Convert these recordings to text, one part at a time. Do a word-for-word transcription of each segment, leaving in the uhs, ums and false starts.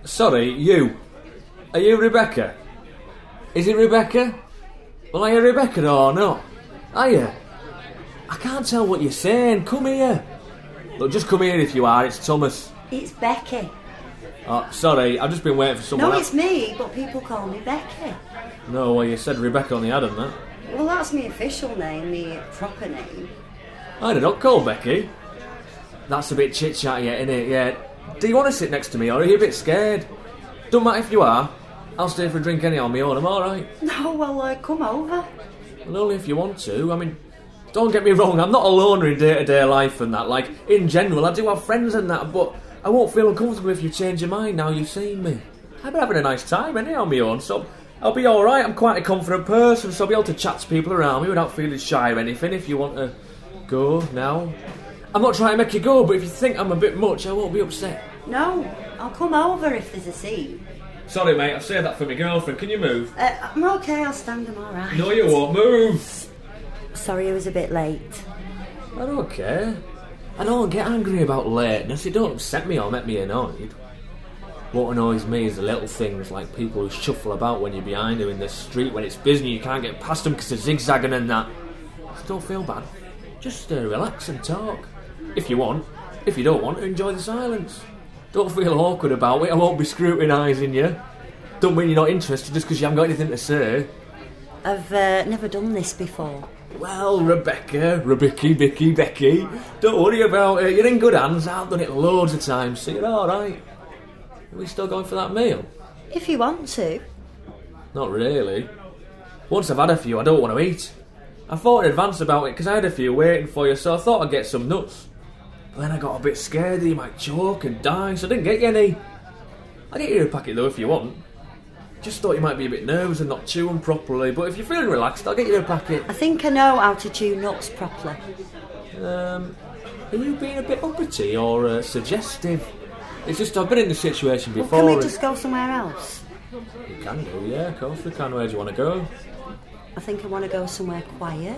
Sorry, you. Are you Rebecca? Is it Rebecca? Well, are you Rebecca or not? Are you? I can't tell what you're saying. Come here. Look, just come here if you are. It's Thomas. It's Becky. Oh, sorry, I've just been waiting for someone No, else. it's me, but people call me Becky. No, well, you said Rebecca on the ad, hadn't that? Well, that's my official name, my proper name. I did not call Becky. That's a bit chit-chatty, isn't it? Yeah. Do you want to sit next to me, or are you a bit scared? Don't matter if you are. I'll stay for a drink anyhow on my own, I'm alright. No, well, uh, come over. Well, only if you want to. I mean, don't get me wrong, I'm not a loner in day-to-day life and that. Like, in general, I do have friends and that, but I won't feel uncomfortable if you change your mind now you've seen me. I've been having a nice time, anyhow, on my own, so I'll be alright. I'm quite a confident person, so I'll be able to chat to people around me without feeling shy or anything if you want to go now. I'm not trying to make you go, but if you think I'm a bit much, I won't be upset. No, I'll come over if there's a seat. Sorry, mate, I've saved that for my girlfriend. Can you move? Uh, I'm okay, I'll stand, I'm alright. No, you won't. Move! Sorry I was a bit late. I don't care. I don't get angry about lateness. It don't upset me or make me annoyed. What annoys me is the little things like people who shuffle about when you're behind them in the street when it's busy and you can't get past them because they're zigzagging and that. So don't feel bad. Just uh, relax and talk. If you want. If you don't want, enjoy the silence. Don't feel awkward about it. I won't be scrutinising you. Don't mean you're not interested just because you haven't got anything to say. I've uh, never done this before. Well, Rebecca, Rebecca, Becky, Becky, don't worry about it. You're in good hands. I've done it loads of times, so you're alright. Are we still going for that meal? If you want to. Not really. Once I've had a few, I don't want to eat. I thought in advance about it because I had a few waiting for you, so I thought I'd get some nuts. But then I got a bit scared that you might choke and die, so I didn't get you any. I'll get you a packet though if you want. Just thought you might be a bit nervous and not chew them properly, but if you're feeling relaxed, I'll get you a packet. I think I know how to chew nuts properly. Um, are you being a bit uppity or uh, suggestive? It's just I've been in this situation Well, before. can we and- just go somewhere else? You can do, yeah, of course we can. Where do you want to go? I think I want to go somewhere quiet.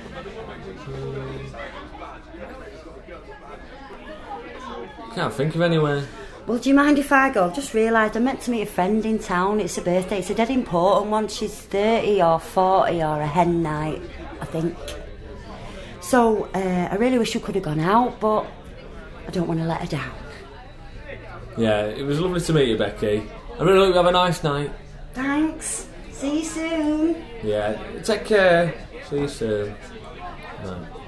Can't think of anywhere. Well, do you mind if I go? I've just realised I meant to meet a friend in town. It's her birthday. It's a dead important one. She's thirty or forty or a hen night, I think. So, uh, I really wish we could have gone out, but I don't want to let her down. Yeah, it was lovely to meet you, Becky. I really hope you have a nice night. Thanks. See you soon. Yeah, take care. See you soon. No.